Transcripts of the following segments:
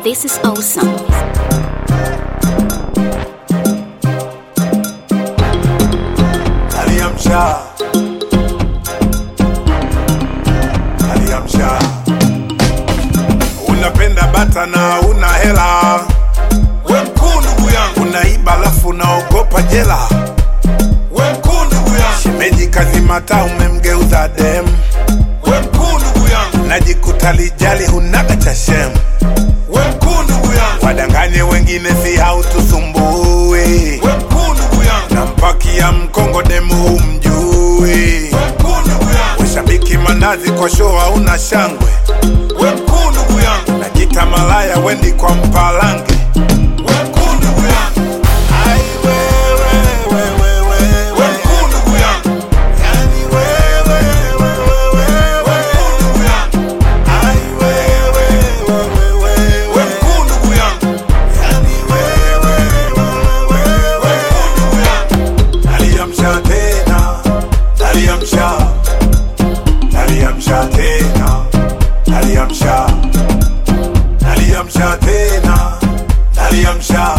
This is awesome. Aliamsha, aliamsha. Unapenda bata na una hela, we mkuu ndugu yangu. Unaiba lafu unaogopa jela, we mkuu ndugu yangu. Shemeji kazimata umemgeuza dem, we mkuu ndugu yangu. Najikuta lijali hunaga cha shem, we mkuu ndugu yangu. Wadanganye wengine si hautusumbui, we mkuu ndugu yangu. Nampakia mkongo demu umjui, we mkuu ndugu yangu. Ushabiki manazi kwa show hauna shangwe, we mkuu ndugu yangu. Najita malaya wendi kwa mpalange, we mkuu ndugu yangu. Ai wewe we mkuu ndugu yangu. Yani wewe we mkuu ndugu yangu. Ai wewe we mkuu ndugu yangu. Yani wewe we mkuu ndugu yangu. Aliamsha tena, aliamsha, aliamsha tena, aliamsha, aliamsha tena, aliamsha,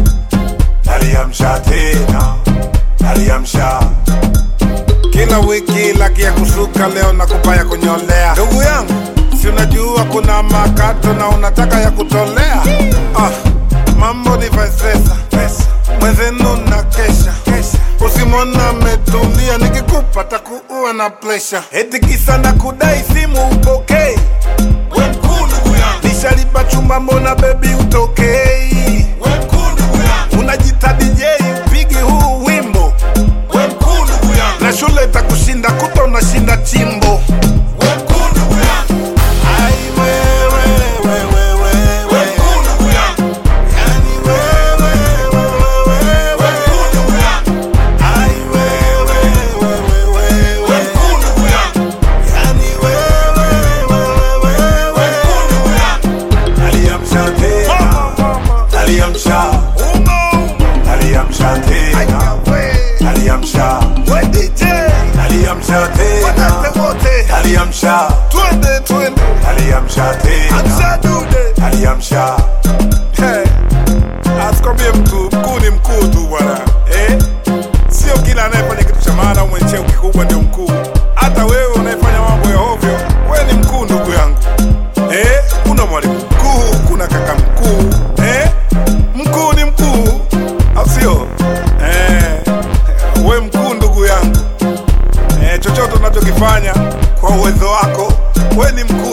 aliamsha tena, aliamsha. Kila wiki laki ya kusuka, leo nakupa ya kunyolea. Ndugu yangu, si unajua kuna makato na unataka ya kutolea? Mambo ni vice versa, mwenzenu na kesha. Usimona metulia, nikikupa takuua na pressure. Eti kisa na kudai simu upokei, we mkuu ndugu yangu. Nishalipa chumba mbona baby utokei, we mkuu ndugu yangu. Unajita DJ upigi huu wimbo, we mkuu ndugu yangu. Na shule itakushinda kuta unashinda chimbo, we mkuu ndugu yangu. Ai wewe we mkuu ndugu yangu. Yani wewe we mkuu ndugu yangu. Ai wewe we mkuu ndugu yangu. Yani wewe we mkuu ndugu yangu. Aliamsha tena, aliamsha, aliamsha tena, aliamsha, aliamsha tena, aliamsha, aliamsha tena, aliamsha. Asikwambie mkuu ni mkuu tu bwana, sio kila anayefanya kitu cha maana au mwencheo kikubwa ndio mkuu. Hata wewe unayefanya mambo ya ovyo, wewe ni mkuu ndugu yangu. Kuna mwalimu mkuu, kuna kaka mkuu, mkuu ni mkuu, au sio? Wewe mkuu ndugu yangu. Chochote unachokifanya kwa uwezo wako, wewe ni mkuu.